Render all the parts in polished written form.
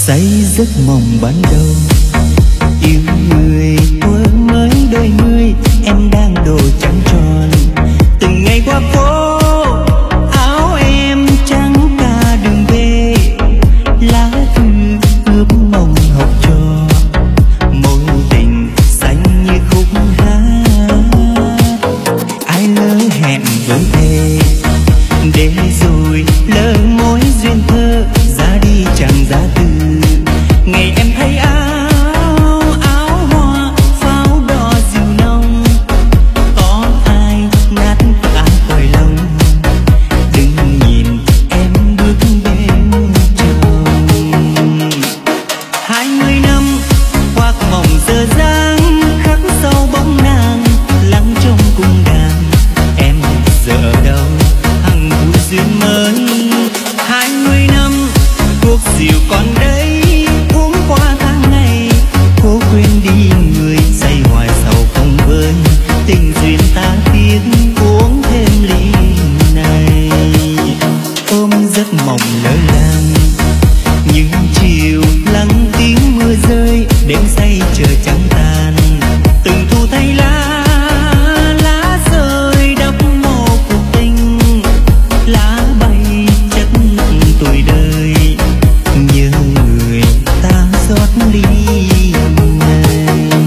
say giấc mộng ban đầu. Yêu người thuở mới đôi mươi, em đang đồ trắng tròn. Từng ngày qua phố, áo em trắng cả đường về. Lá thư ướp mộng học trò, mối tình xanh như khúc hát. Ai lỡ hẹn với thề, để rồi lỡ mối duyên thơ, ra đi chẳng giá từ. Ngày em thấy áo hoa pháo đỏ dịu nồng, có ai nát cả cõi lòng. Đừng nhìn em bước bên chồng. 20 năm khoác mộng giờ dang, khắc sâu bóng nàng lắng trong cung đàn. Em giờ ở đâu hằng vui duyên mới. 20 năm cuộc rượu còn đây, uống qua tháng ngày. Cố quên đi người say hoài sầu không vơi. Tình duyên ta tiếc uống thêm ly này. Ôm giấc mộng lỡ làng, những chiều lắng tiếng mưa rơi. Đêm say chờ trắng tàn, từng thu thay lá rơi đắp mồ cuộc tình. Lá bay chất tuổi đời, nhớ người ta rót ly này.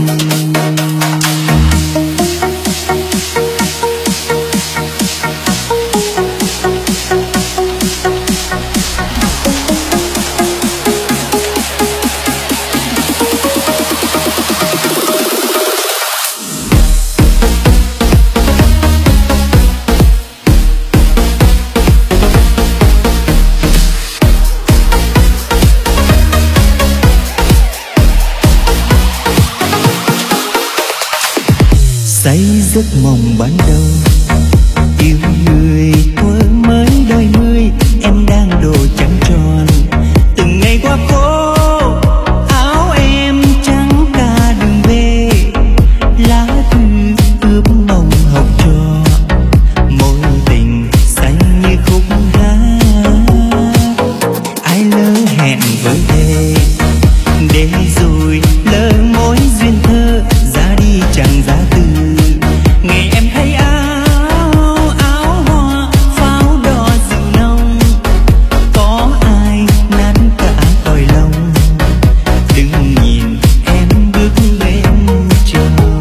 Say giấc mộng ban đầu. Yêu người thuở mới đôi mươi, em đang đồ trắng tròn. Từng ngày qua phố, áo em trắng cả đường về. Lá thư ướp mộng học trò, mối tình xanh như khúc hát. Ai lỡ hẹn với thề, để rồi lỡ mối duyên thơ, ra đi chẳng giá từ. Ngày em thấy áo hoa pháo đỏ dịu nồng, có ai nát cả cõi lòng. Đừng nhìn em bước bên chồng.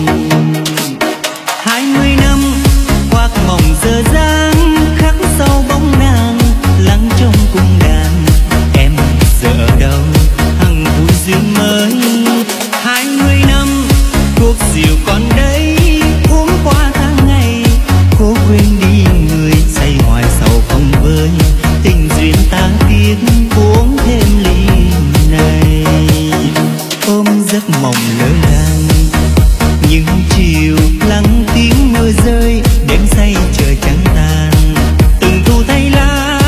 20 năm khoác mộng giờ dang, khắc sâu bóng nàng lắng trong cung đàn. Em giờ ở đâu hằng vui duyên mới. 20 năm cuộc rượu còn đây, uống qua tháng ngày. Cố quên đi người say hoài sầu không vơi. Tình duyên ta tiếc uống thêm ly này. Ôm giấc mộng lỡ làng, những chiều lắng tiếng mưa rơi. Đêm say chờ trắng tàn, từng thu thay lá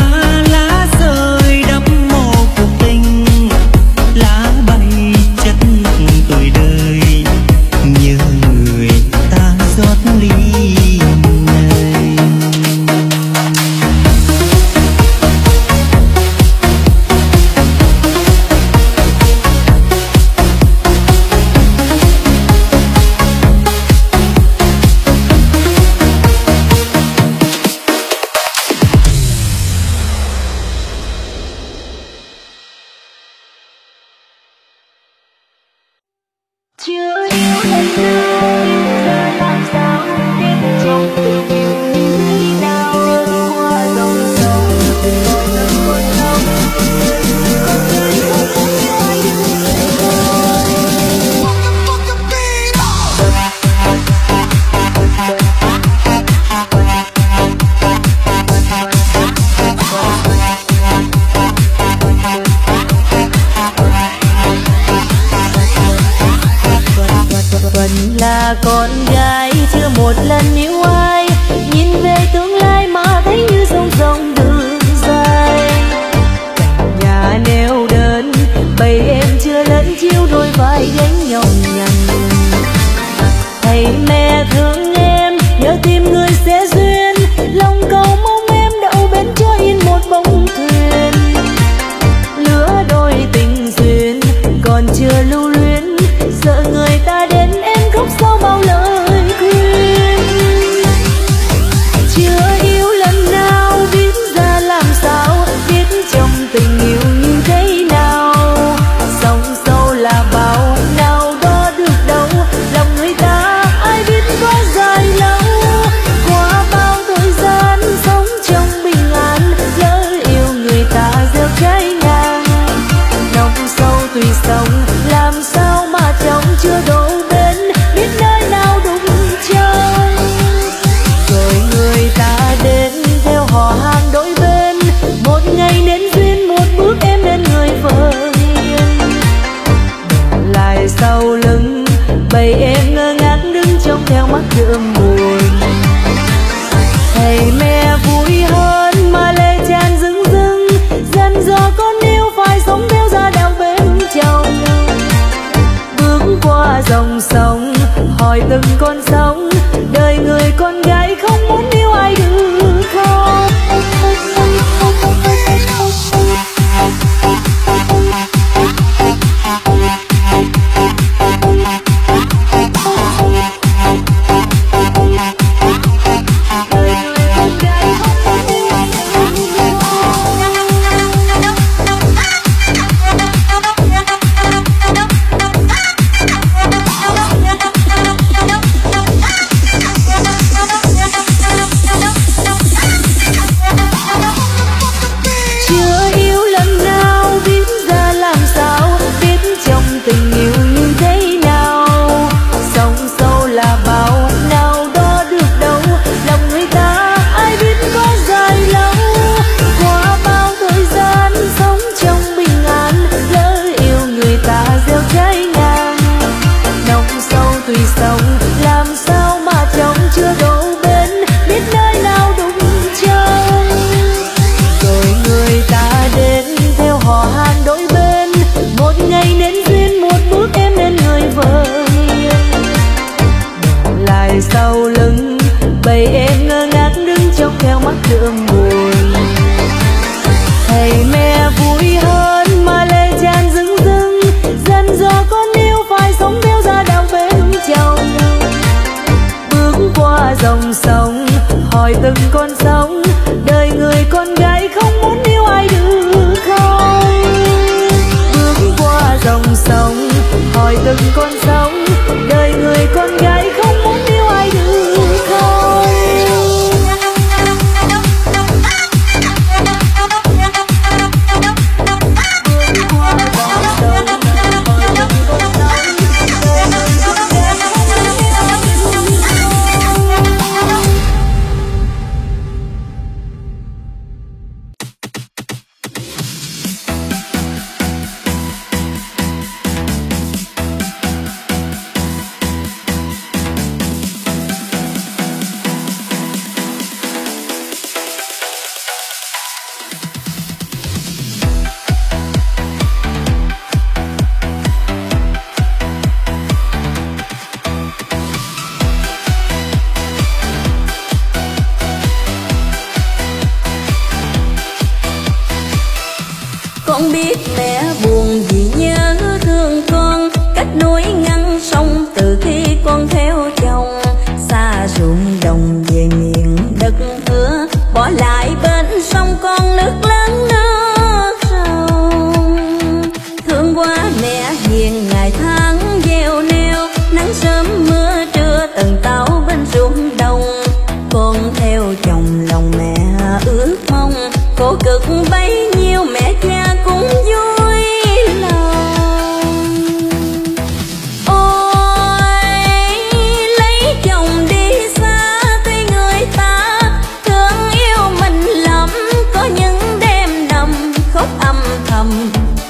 rơi đắp mồ cuộc tình. Lá bay chất tuổi đời, nhớ người ta rót ly này. Chưa yêu lần nào, giờ làm sao biết trong tình yêu thế nào. Qua dòng sông rồi dần cuốn sông, con người không muốn yêu ai vẫn là con gái chưa một lần yêu ai. Nhìn về tương lai mà thấy như sông rộng đường dài. Nhà neo đơn bầy em chưa lẫn chiêu đôi vai đánh nhau nhằn. Thầy mẹ thương em nhớ tìm người sẽ duyên. Lòng cầu mong em đậu bên cho in một bóng thuyền. Lứa đôi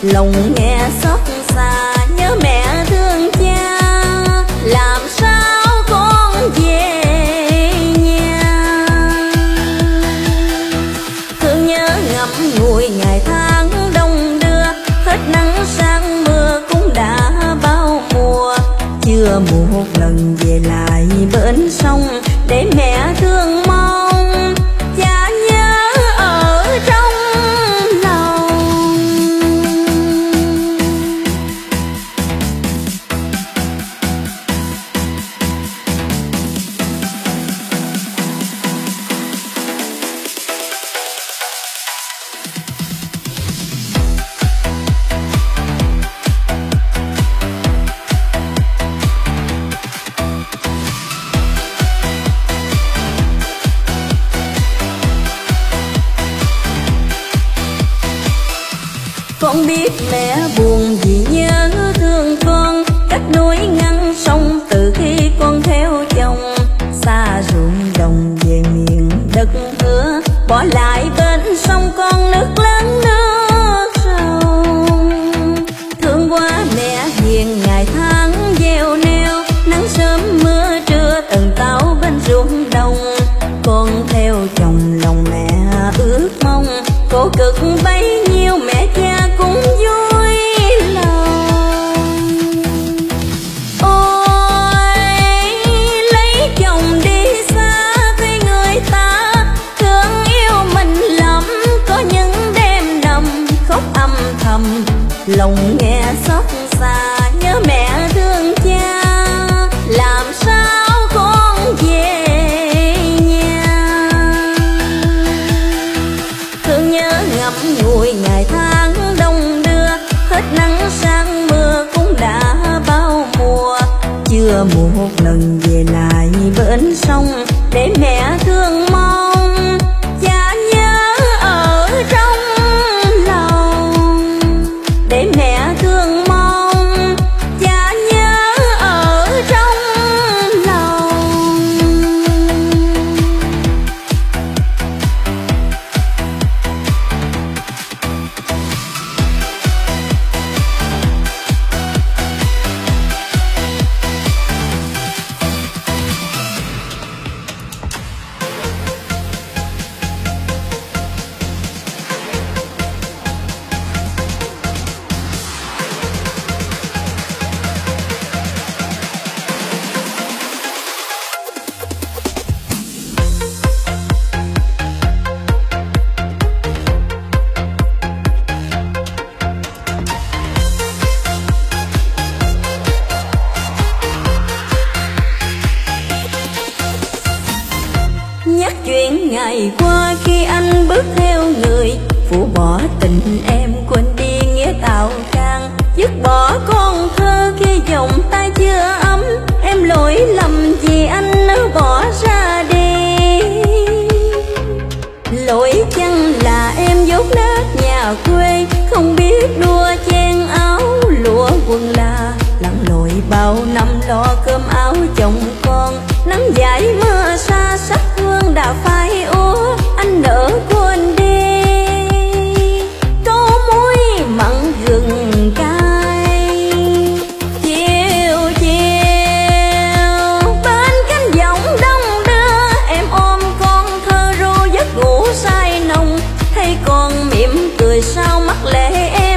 lòng nghe xót xa nhớ mẹ thương cha, làm sao con về nhà. Thương nhớ ngậm ngùi ngày tháng đông đưa, hết nắng sang mưa cũng đã bao mùa. Chưa một lần về lại bến sông để mẹ thương mong, cha nhớ ở trong lòng. Con biết mẹ buồn vì nhớ thương con, cách núi ngăn sông từ khi con theo chồng. Xa ruộng đồng về miền đất hứa, bỏ lại bên sông con nước lớn nước sâu. Thương quá mẹ hiền ngày tháng gieo neo, nắng sớm mưa trưa từng táo bên ruộng đồng. Con theo chồng lòng mẹ ước mong, khổ cực bấy nhiêu mẹ cha cũng vui lòng. Ôi lấy chồng đi xa với người ta, thương yêu mình lắm có những đêm nằm khóc âm thầm, lòng nghe xót xa nhớ mẹ thương cha, làm sao con về nhà. Thương nhớ ngậm ngùi ngày tháng đông đưa, hết nắng sang mưa cũng đã bao mùa. Chưa một lần về lại bến sông để mẹ thương mong, cha nhớ ở trong lòng. Để mẹ thương mong, cha nhớ ở trong lòng. Nhắc chuyện ngày qua khi anh bước theo người, phủ bỏ tình em quên đi nghĩa tạo trang. Dứt bỏ con thơ khi vòng tay chưa ấm, em lỗi lầm vì anh nỡ bỏ ra đi. Lỗi chăng là em dốt nát nhà quê, không biết đua chen áo lụa quần là. Lặn lội bao năm lo cơm áo chồng con, nắng dãi mưa xa sắc hương đã phai úa. Anh nỡ quên đi câu muối mặn gừng cay. Chiều chiều bên cánh đồng đông đưa, em ôm con thơ ru giấc ngủ say nồng. Thấy con mỉm cười sao mắt lệ em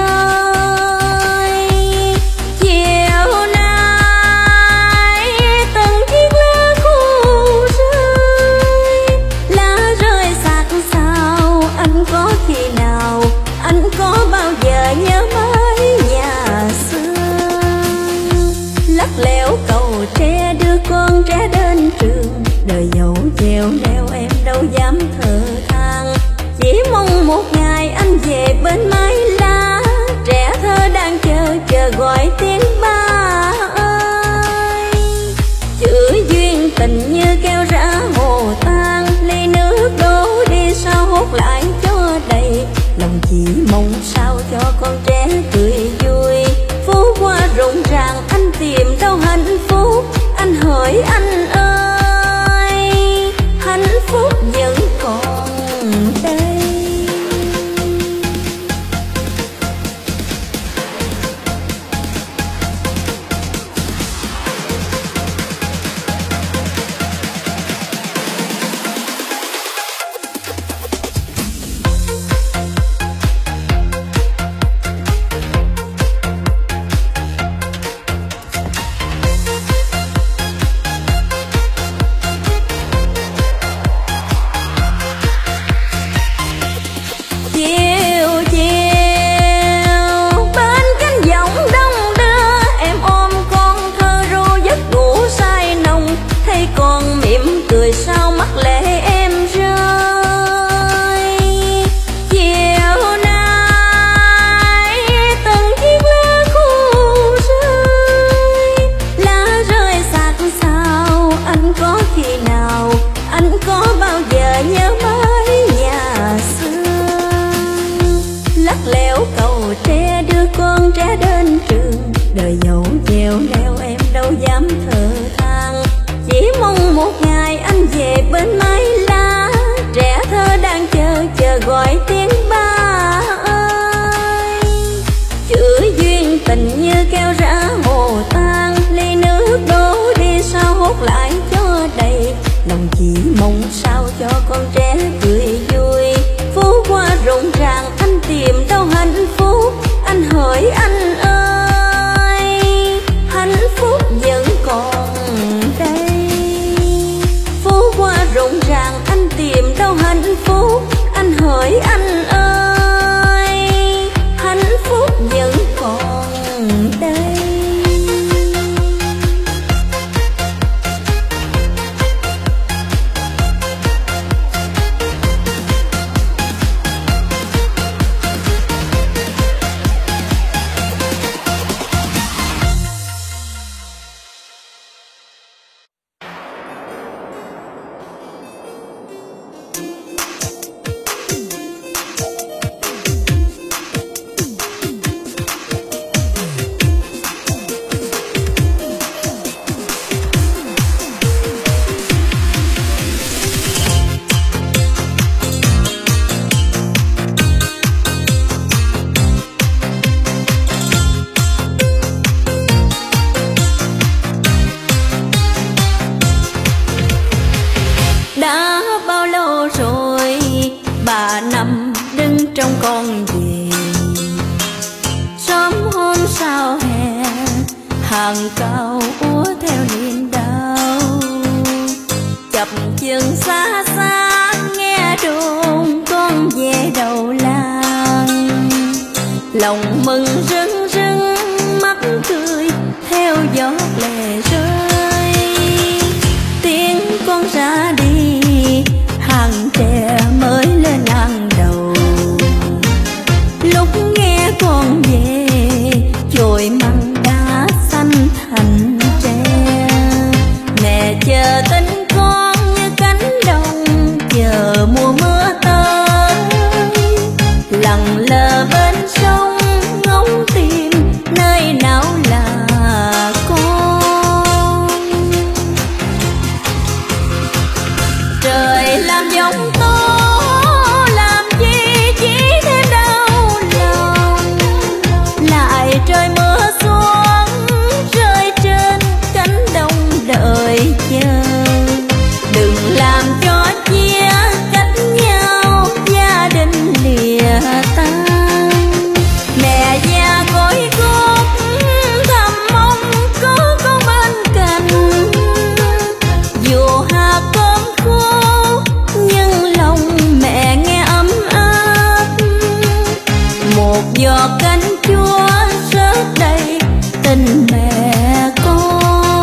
rơi. Chiều nay từng chiếc lá khô rơi, lá rơi xạc sao anh có khi nào, anh có bao giờ nhớ mãi nhà xưa. Lắc lẻo cầu tre đưa con trẻ đến trường, đời dẫu treo neo em đâu dám thở than. Chỉ mong một ngày anh về bên mái lá, trẻ thơ đang chờ gọi tiếng ba ơi. Chữ duyên tình như keo rã hồ tan, ly nước đổ đi sao hốt lại cho đầy. Lòng chỉ mong sao cho con trẻ cười vui, phố qua rộn ràng anh tìm đâu hạnh phúc. Anh hỡi anh ơi, hạnh phúc vẫn còn đây. đưa con trẻ đến trường. Đời dẫu chèo leo em đâu dám thở than, chỉ mong một ngày anh về bên mái lá. Trẻ thơ đang chờ gọi tiếng ba ơi. Chữ duyên tình như keo rã hồ tan, ly nước đổ đi sao hốt lại cho đầy. Lòng chỉ mong sao cho con trẻ cười vui. Phố qua rộn ràng anh tìm đâu hạnh phúc. Anh hỡi anh ơi, hạnh phúc vẫn còn đây. Phố qua rộn ràng anh tìm đâu hạnh phúc. Anh hỡi anh ơi, hạnh phúc vẫn còn đây. Trong con về sớm hôm sau hè, hàng cau úa theo niềm đau. Chập chừng xa xa nghe đồn con về đầu làng. Lòng mừng rưng rưng mắt cười theo gió lệ rơi. Tiếng con ra đi hàng trẻ mới lên hàng đầu. Lúc nghe con về chồi măng đá xanh thành tre. Mẹ chờ tin con như cánh đồng chờ mùa mưa tới. Lặng lờ bên sông ngóng tìm nơi nào là con. Trời làm giông tố làm chi chỉ thêm đau lòng. Lại trời mưa xuống rơi trên cánh đồng đợi chờ. Đừng làm cho chia cách nhau gia đình lìa tan. Mẹ già cõi cốt thầm mong có con bên cạnh. Dù hạt cơm khô nhưng lòng mẹ nghe ấm áp. Một giọt canh chua rớt đầy tình mẹ con.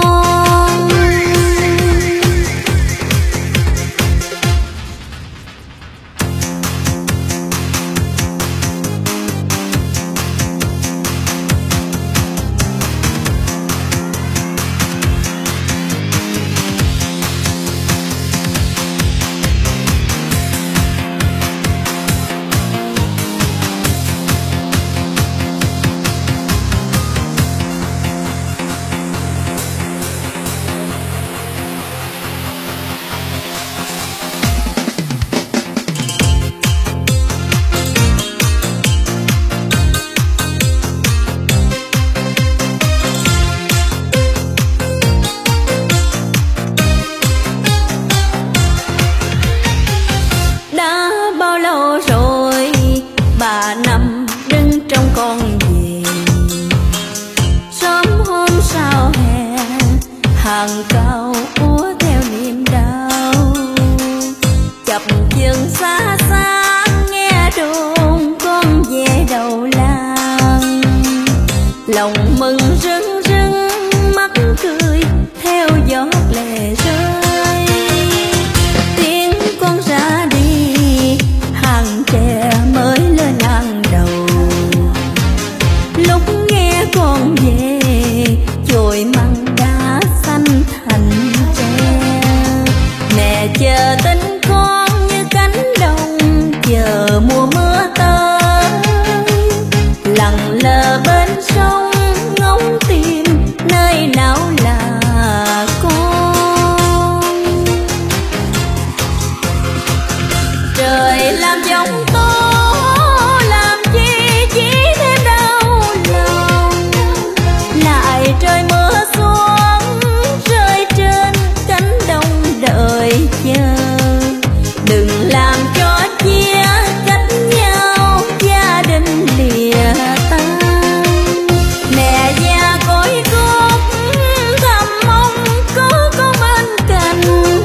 Đã bao lâu rồi bà nằm đứng trong con về. Sớm hôm sau hè hàng cau úa theo niềm đau. Chập chừng xa xa nghe đồn con về đầu làng. Lòng mừng rưng rưng mắt cười theo gió lệ rơi. Tiếng con ra đi hàng trẻ mới lên hàng đầu. Lúc nghe con về chồi măng đá xanh thành tre. Mẹ chờ tin con như cánh đồng chờ mùa mưa tới. Lặng lờ giờ bên sông ngóng tìm nơi nào là con. Trời làm giông tố làm chi chỉ thêm đau lòng, lại trời mưa xuống rơi trên cánh đồng đợi chờ. Đừng làm cho chia cách nhau gia đình lìa tan. Mẹ già cõi cốt thầm mong có con bên cạnh,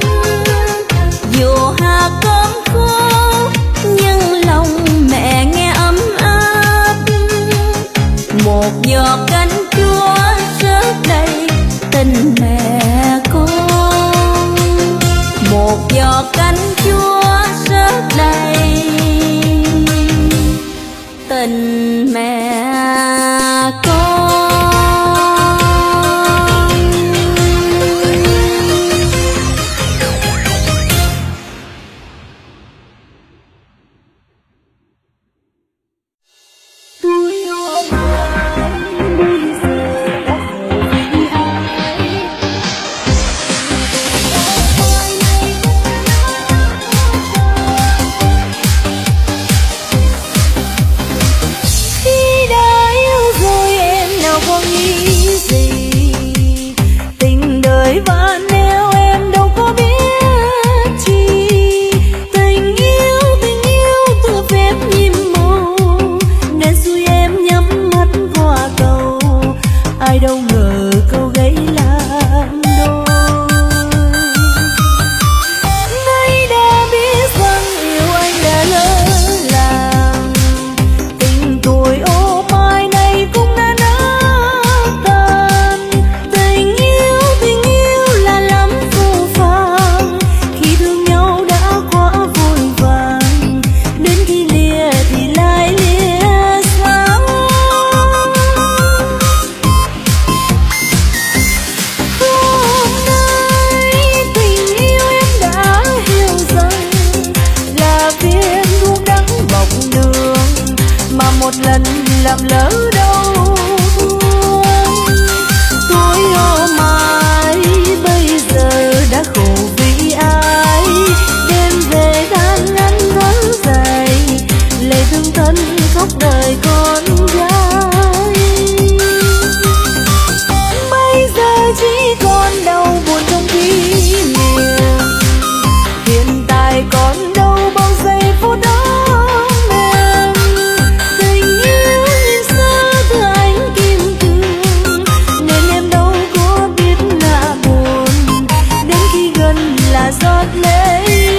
dù hạt cơm khô nhưng lòng mẹ nghe ấm áp. Một giọt canh chua rớt đầy tình mẹ con, một giọt canh chua rớt đầy tình mẹ con. Làm lỡ đâu tuổi ô mai bây giờ đã khổ vì ai. Đêm về than ngắn ngắn dài, lệ thương thân khóc đời con gái. Bây giờ chỉ còn đau buồn trong kỷ niệm, hiện tại còn đâu bao giây phút đó. Giọt lệ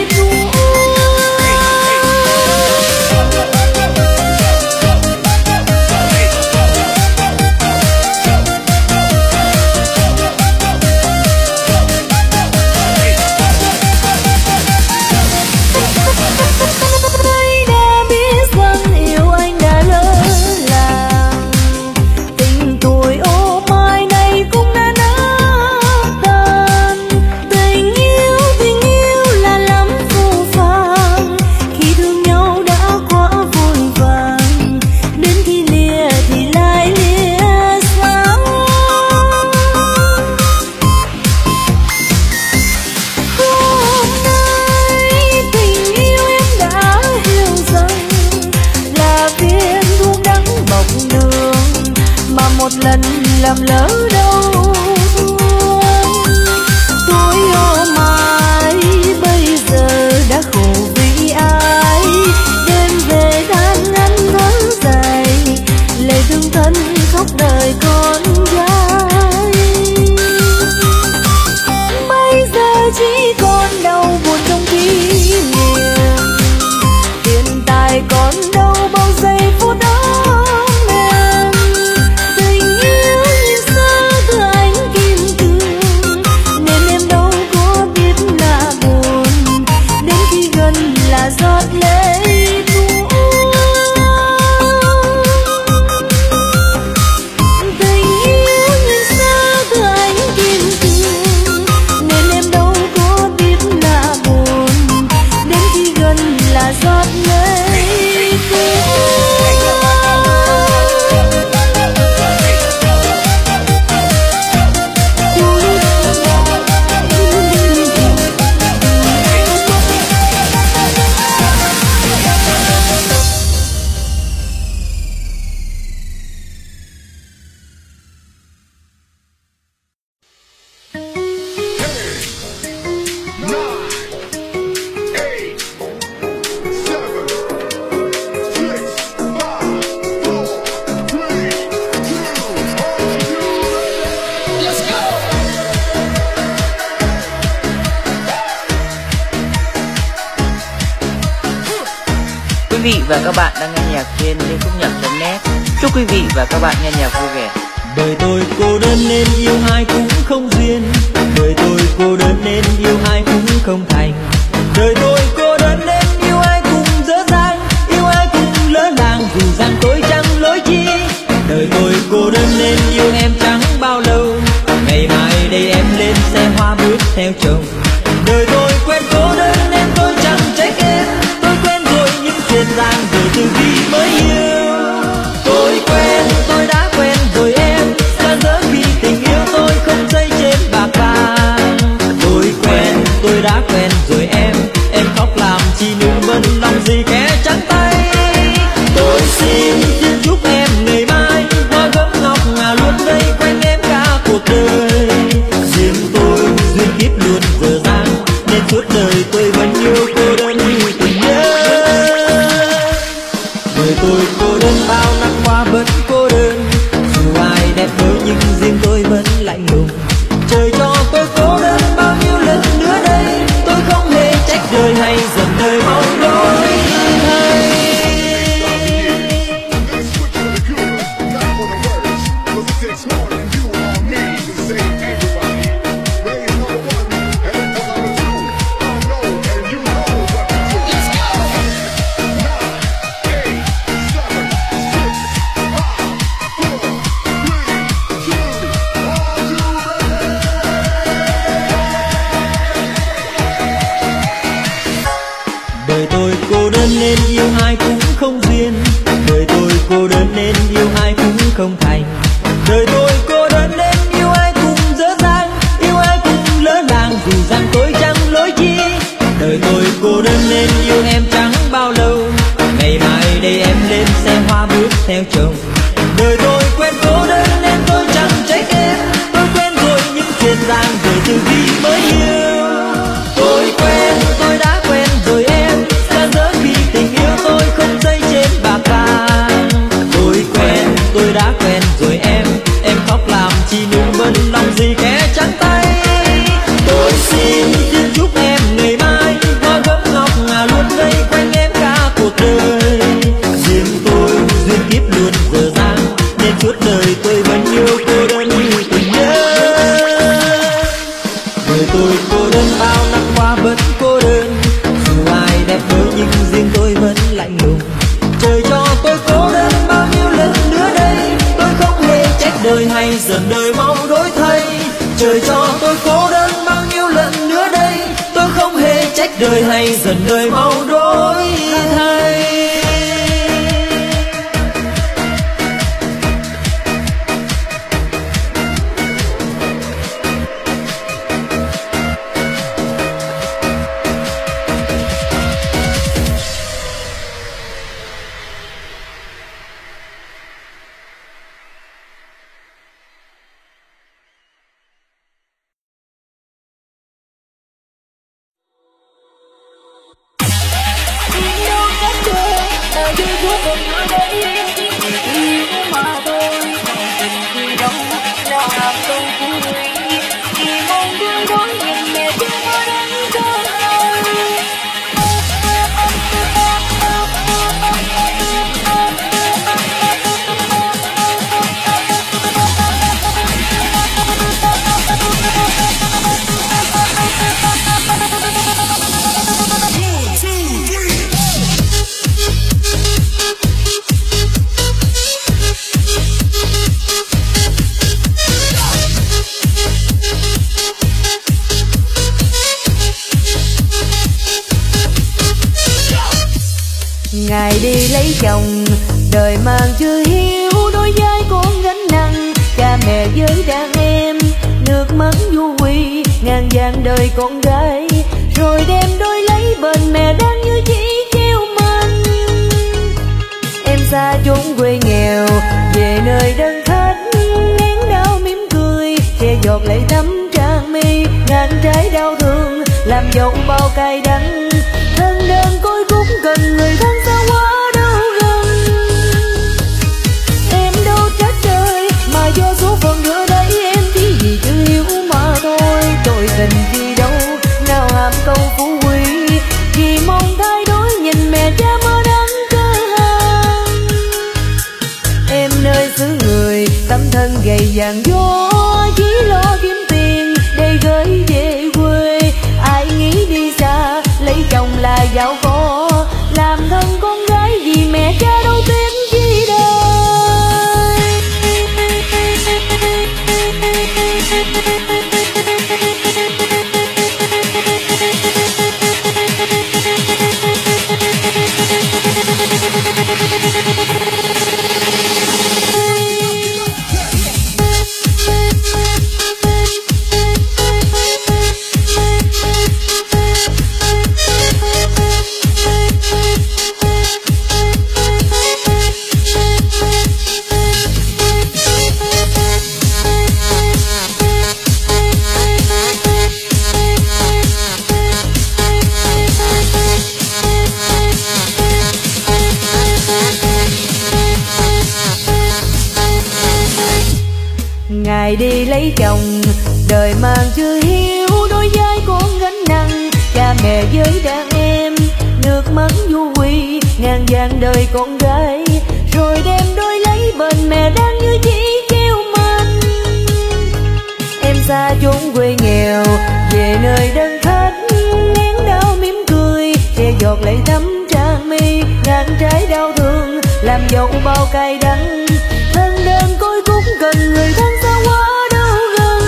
một lần làm lỡ đâu tuổi ô mai bây giờ đã khổ vì ai. Đêm về than ngắn ngắn dài, lệ thương thân khóc đời con gái. Bây giờ chỉ còn đau buồn trong kỷ niệm, hiện tại còn đâu bao giây phút đó. Giọt lệ tuôn vị và các bạn đang nghe nhạc trên linhkhúc.net. Chúc quý vị và các bạn nghe nhạc vui vẻ. Đời tôi cô đơn nên yêu ai cũng không duyên, đời tôi cô đơn nên yêu ai cũng không thành. Đời tôi cô đơn nên yêu ai cũng dở dang, yêu ai cũng lỡ làng dù rằng tôi chẳng lỗi chi. Đời tôi cô đơn nên yêu em chẳng bao lâu, ngày mai đây em lên xe hoa bước theo chồng. Đời tôi quen cô đơn nên tôi chẳng trách em, tôi quen rồi những chuyện ràng rồi từ khi mới yêu. Tôi quen, tôi đã quen rồi em, xa dỡ khi tình yêu tôi không dây trên bạc vàng. Tôi quen, tôi đã quen rồi em khóc làm chi nữa vẫn lòng gì kẻ trắng tay. Tôi xin chúc em ngày mai hoa gấm ngọc ngà luôn vây quanh em cả cuộc đời. Riêng tôi duyên kiếp luôn dở dang nên suốt đời tôi vẫn yêu cô đơn như tình nhớ. Đời tôi cô đơn bao năm qua vẫn cô đơn, dù ai đẹp đôi nhưng riêng tôi vẫn lạnh lùng. Trời cho tôi cô đơn bao nhiêu lần nữa đây, tôi không hề trách đời hay dần đời mau đổi thay. Đời tôi cô đơn nên yêu ai cũng không duyên, đời tôi cô đơn nên yêu ai cũng không thành. Đời tôi cô đơn nên yêu ai cũng dở dang, yêu ai cũng lỡ làng dù rằng tôi chẳng lỗi chi. Đời tôi cô đơn nên yêu em chẳng bao lâu, ngày mai đây em lên xe hoa bước theo chồng. Đời tôi quen cô đơn nên tôi chẳng trách em, tôi quen rồi những chuyện ràng rồi từ khi mới yêu. Tôi quen, tôi đã quen rồi em, xa dỡ khi tình yêu tôi không dây trên bạc vàng. Tôi quen, tôi đã quen rồi em khóc làm chi nương bân lòng gì kẻ trắng tay. Tôi xin chúc em ngày mai hoa gấm ngọc ngà luôn vây quanh em cả cuộc đời. Riêng tôi duyên kiếp luôn dở dang nên suốt đời tôi vẫn yêu cô đơn như tình nhớ. Đời tôi cô đơn bao năm qua vẫn cô đơn, dù ai đẹp đôi nhưng riêng tôi vẫn lạnh lùng. Trời cho tôi cô đơn bao nhiêu lần nữa đây, tôi không hề trách đời hay dần đời mau đổi thay. Trời cho tôi cô đơn bao nhiêu lần nữa đây, tôi không hề trách đời hay dần đời mau đổi thay. Ngày đi lấy chồng, đời mang chưa hiếu, đôi vai con gánh nặng, cha mẹ với đàn em, nước mắt du quy, ngàn vàng đời con gái, rồi đem đôi lấy bên mẹ đang như chỉ treo mình. Em xa chốn quê nghèo, về nơi đơn khách, nén đau mỉm cười, che giọt lệ thấm trang mi, ngàn trái đau thương, làm dọc bao cay đắng, thân đơn côi cút cần người thân xa quá đâu gần. Em đâu trách trời, mà do số phận đưa đẩy em chỉ vì chưa hiểu mà thôi. Tôi tình chi đâu, nào hàm câu phú quý, chỉ mong thay đổi nhìn mẹ cha mơ đắng cơ. thân gầy vàng gió chỉ lo kiếm tiền để gửi về quê. Ai nghĩ đi xa lấy chồng là giàu có, làm thân con gái vì mẹ cha đâu tiếc chi đời. Ngày đi lấy chồng đời mang chưa hiếu, đôi vai con gánh nặng cha mẹ với đàn em. Nước mắt du quy ngàn vàng đời con gái, rồi đem đôi lấy bên mẹ đang như chỉ treo mình. Em xa chốn quê nghèo về nơi đất khách, nén đau mỉm cười che giọt lệ thấm trang mi. Ngàn trái đau thương làm dẫu bao cay đắng, thân đơn côi cút cần người thân xa quá đâu gần.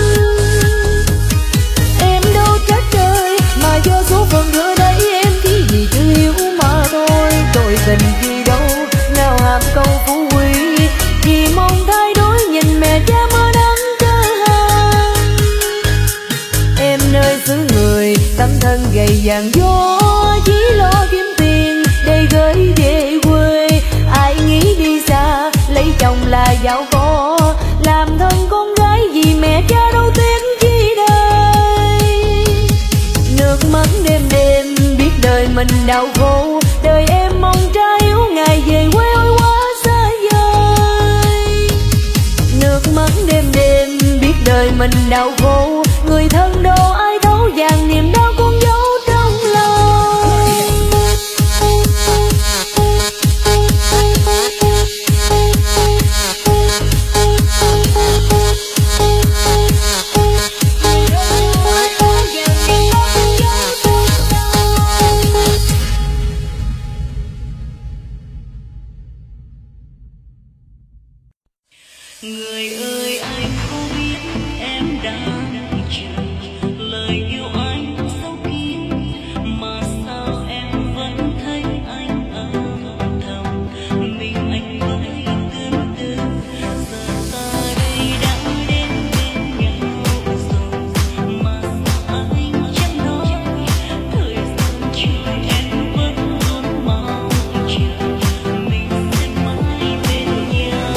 Em đâu trách trời mà do số phận đưa đây, em chỉ vì chưa yêu mà thôi. Tội tình gì đâu nào hàm câu phú quý, chỉ mong thay đổi nhìn mẹ cha mơ đắng cơ hàng. Em nơi xứ người tấm thân gầy vàng gió chỉ lo kiếm tiền để gửi về quê. Ai nghĩ đi xa lấy chồng là giàu có, làm thân con gái vì mẹ cha đâu tiếc chi đời. Nước mắt đêm đêm biết đời mình đau khổ, đời em mong cha yếu ngày về quê ôi quá xa vời. Nước mắt đêm đêm biết đời mình đau khổ, người thân đâu ai thấu vàng niềm đau con dấu trong lòng. Người ơi anh có biết em đang chờ lời yêu anh sâu kín, mà sao em vẫn thấy anh âm thầm mình anh với tương tư. Giờ ta đây đã đến bên nhau rồi, mà sao anh chẳng nói. Thời gian trôi em vẫn luôn mong chờ mình sẽ mãi bên nhau.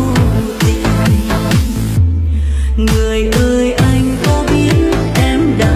Người ơi anh có biết em đã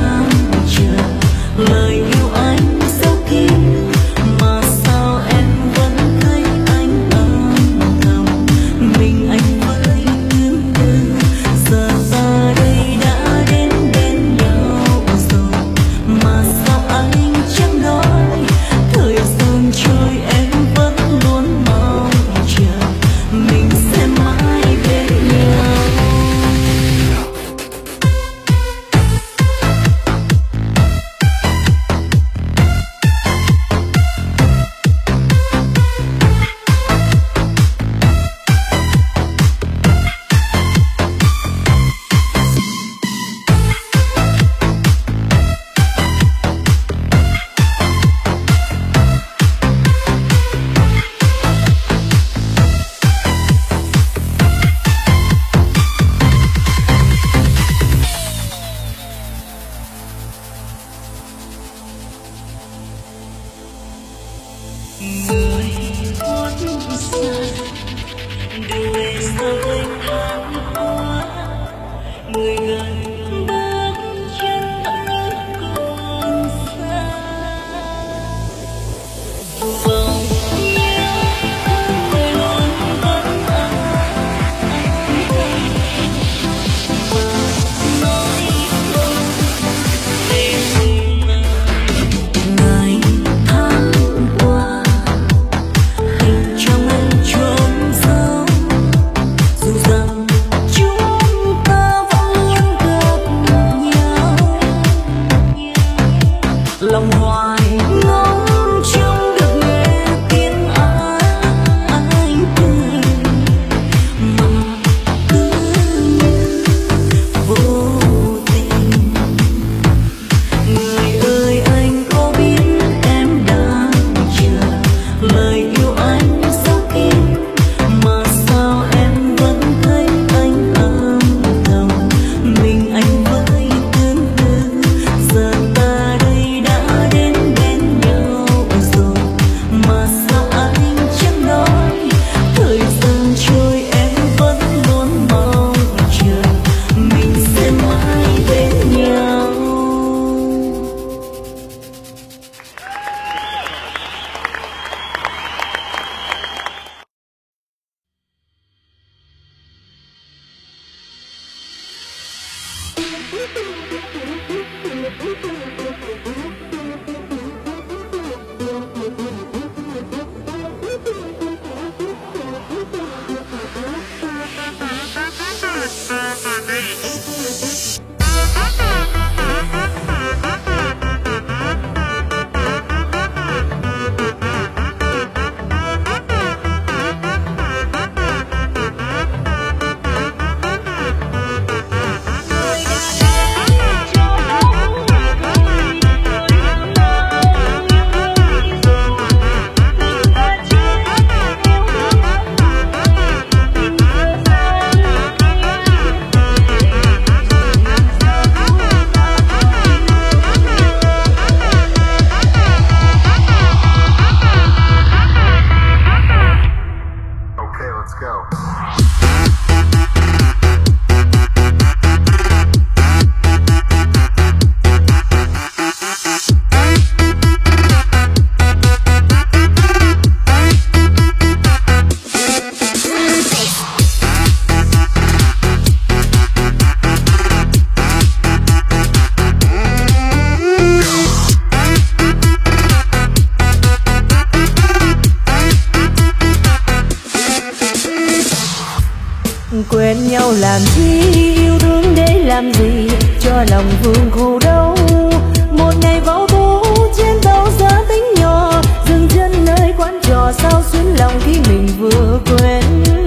Quen nhau làm chi, yêu thương để làm gì, cho lòng vương khổ đau. Một ngày vào thu trên tàu giá tính nhỏ, dừng chân nơi quán trò sao xuyến lòng khi mình vừa quen.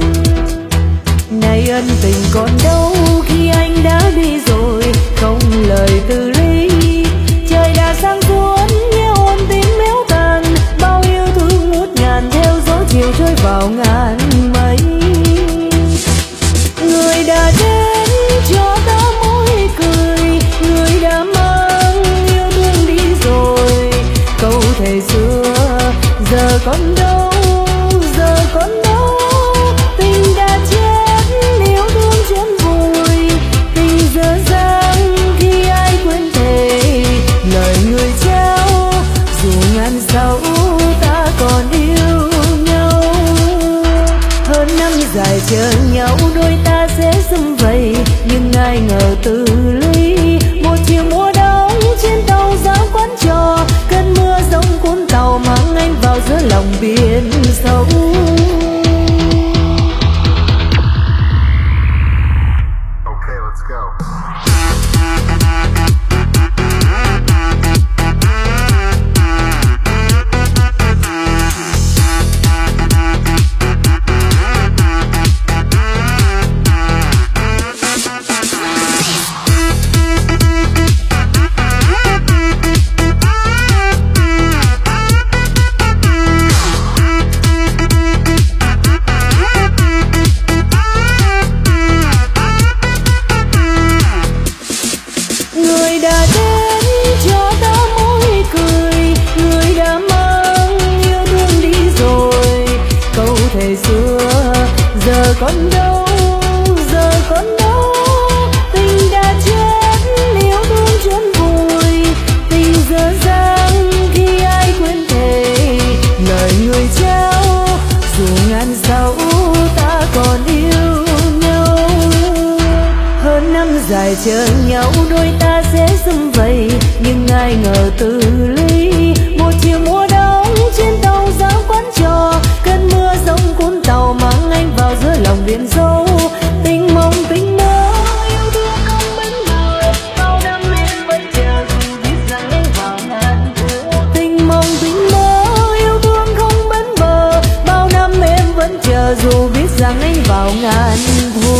Này ân tình còn đâu khi anh đã đi rồi, không lời từ ly. Trời đã sáng suốt nghe ôn tiếng méo tàn, bao yêu thương ngút ngàn theo gió chiều trôi vào ngàn mây. Người đã đến cho ta môi cười, người đã mang yêu thương đi rồi. Câu thề xưa giờ còn đâu, giờ còn đâu. Tình đã chết, yêu thương chôn vùi. Tình dở dang khi ai quên thề lời người trao. Dù ngàn sau ta còn yêu nhau, hơn năm dài chờ nhau đôi ta sẽ sum vầy. Nhưng ai ngờ từ ly một chiều mùa đông trên tàu giá quán trò, cơn mưa giông cuốn tàu mang anh vào giữa lòng biển sâu. Okay, let's go. Cho ta môi cười, người đã mang yêu thương đi ai ngờ từ ly. Một chiều mùa đông trên tàu giáo quán trò, cơn mưa rông cuốn tàu mang anh vào giữa lòng biển dâu. Tình mộng tình mơ yêu thương không bến bờ, bao năm em vẫn chờ dù biết rằng anh vào ngàn thu. Tình mộng tình mơ yêu thương không bến bờ, bao năm em vẫn chờ dù biết rằng anh vào ngàn thu.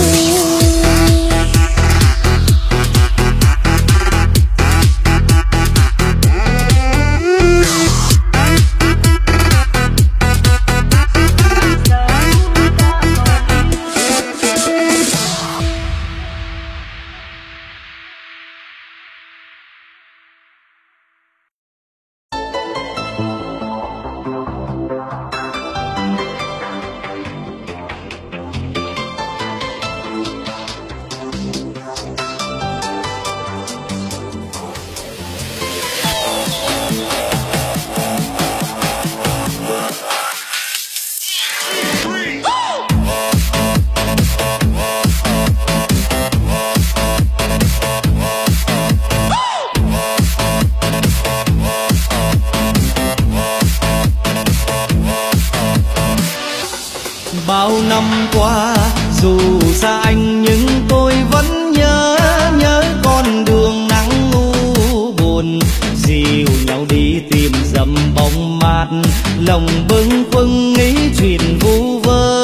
Bao năm qua dù xa anh nhưng tôi vẫn nhớ con đường nắng u buồn. Dìu nhau đi tìm dầm bóng mát, lòng bâng khuâng nghĩ chuyện vu vơ.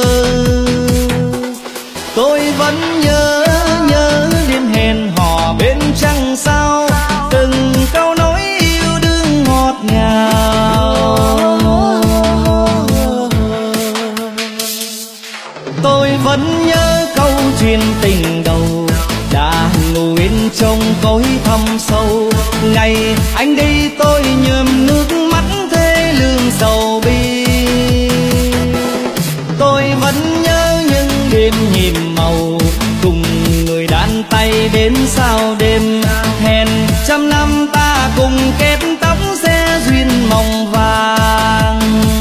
Tôi vẫn nhớ đêm hẹn hò bên trăng sao, từng câu nói yêu đương ngọt ngào. Tôi vẫn nhớ câu chuyện tình đầu đã ngủ yên trong cõi thâm sâu. Ngày anh đi tôi nhuộm nước mắt thê lương sầu bi. Tôi vẫn nhớ những đêm nhiệm màu cùng người đàn tay đến sao đêm. Hẹn trăm năm ta cùng kết tóc sẽ duyên mộng vàng.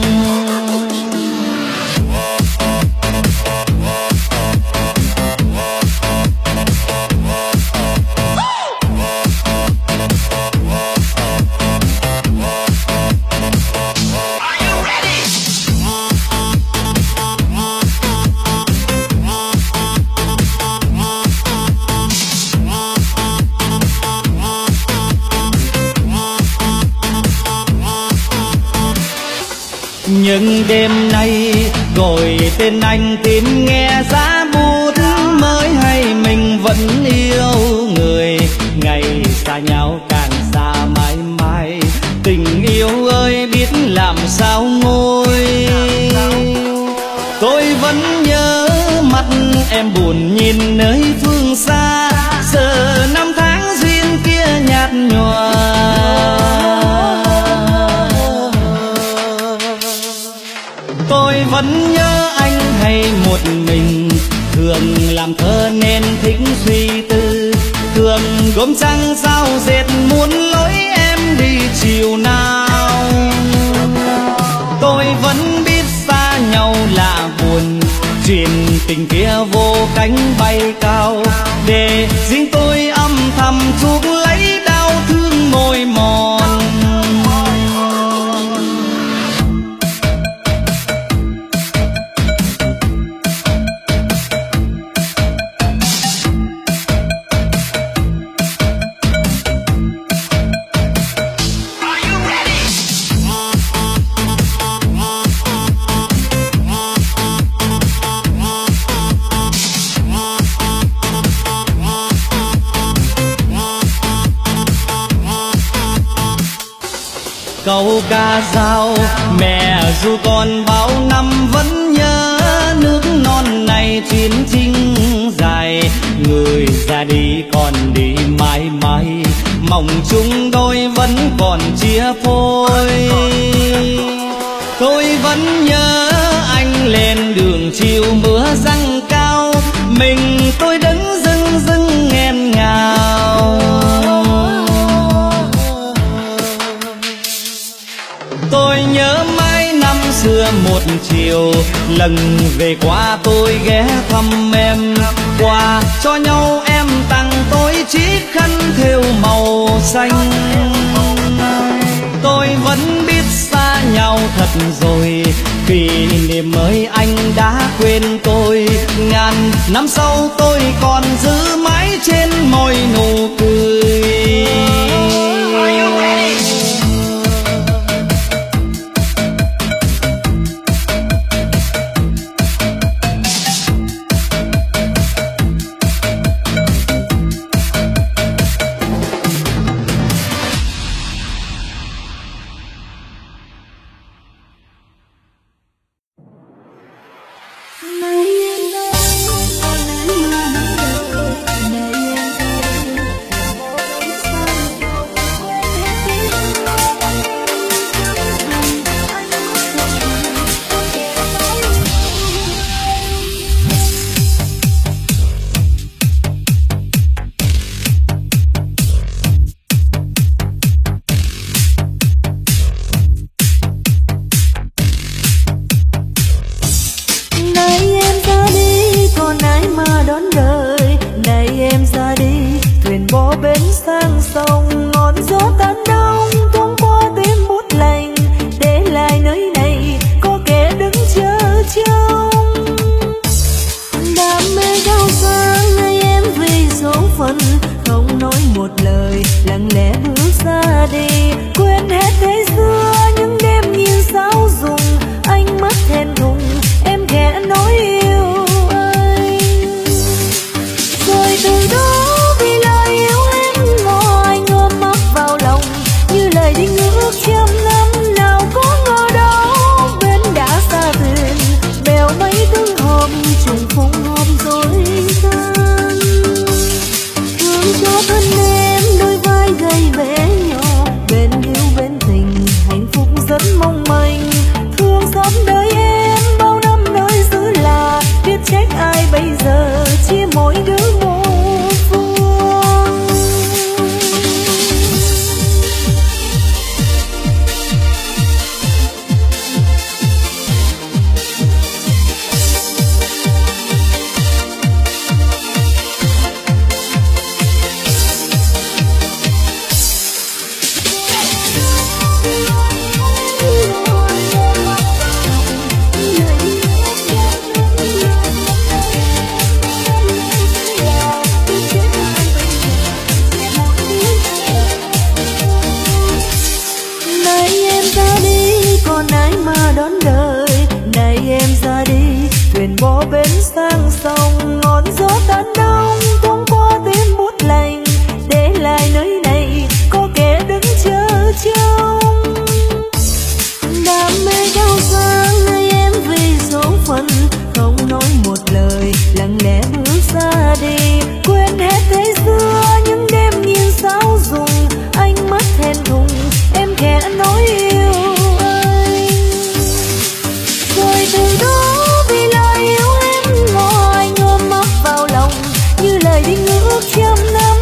Nhưng đêm nay gọi tên anh tìm nghe giá bút, mới hay mình vẫn yêu người. Ngày xa nhau càng xa mãi mãi, tình yêu ơi biết làm sao nguôi. Tôi vẫn nhớ mắt em buồn nhìn nơi phương xa, giờ năm tháng duyên kia nhạt nhòa. Tôi vẫn nhớ anh hay một mình, thường làm thơ nên thích suy tư. Thường gom trăng sao dệt muốn lối em đi chiều nào. Tôi vẫn biết xa nhau là buồn, chuyện tình kia vô cánh bay cao. Để riêng tôi âm thầm chuốc lấy đau thương môi mòn. Câu ca dao mẹ dù còn bao năm vẫn nhớ, nước non này chuyến chinh dài. Người ra đi còn đi mãi mãi, mong chung đôi vẫn còn chia phôi. Tôi vẫn nhớ anh lên đường chiều mưa giăng cao, mình tôi đứng dưng dưng nghẹn ngào. Tôi nhớ mãi năm xưa một chiều, lần về qua tôi ghé thăm em. Quà cho nhau em tặng tôi chiếc khăn thêu màu xanh. vẫn biết xa nhau thật rồi. Kỷ niệm mới anh đã quên tôi, ngàn năm sau tôi còn giữ mãi trên môi nụ cười.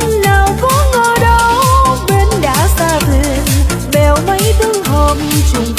trùng